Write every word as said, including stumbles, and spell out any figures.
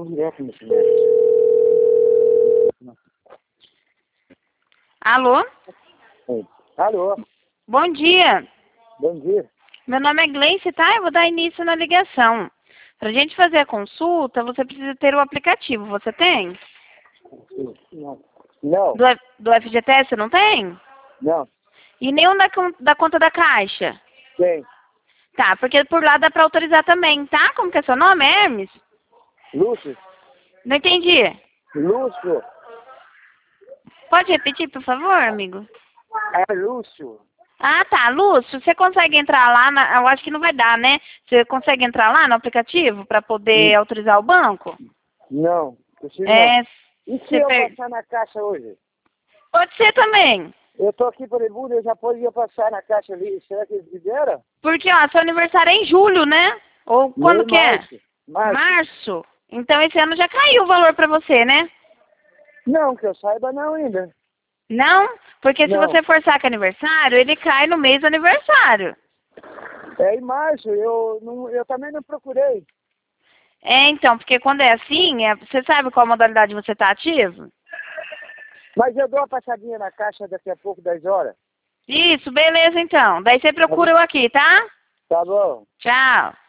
direto nesse médico. Alô? Oi. Alô, Bom dia. bom dia. Meu nome é Gleice, tá? Eu vou dar início na ligação. Pra gente fazer a consulta, você precisa ter o aplicativo. Você tem? Não. Não, Do, F- do F G T S você não tem? não. E nenhum da, con- da conta da Caixa? Tem. Tá, porque por lá dá pra autorizar também, tá? Como que é seu nome? Hermes? Lúcio? Não entendi. Lúcio? Pode repetir, por favor, amigo? É Lúcio. Ah, tá. Lúcio, você consegue entrar lá, na, eu acho que não vai dar, né? Você consegue entrar lá no aplicativo para poder Hum. autorizar o banco? Não, possível É, não. E se você eu per... passar na caixa hoje? Pode ser também. Eu tô aqui por Ebuna, eu já poderia passar na caixa ali. Será que eles liberam? Porque, ó, seu aniversário é em julho, né? Ou quando Nem que é? março. Março. Março. Então esse ano já caiu o valor para você, né? Não, que eu saiba não ainda. Não? Porque se Não. você forçar com aniversário, ele cai no mês do aniversário. É em março, eu, não, eu também não procurei. É, então, porque quando é assim, é, você sabe qual modalidade você está ativo? Mas eu dou uma passadinha na caixa daqui a pouco, dez horas. Isso, beleza então. Daí você procura eu aqui, tá? Tá bom. Tchau.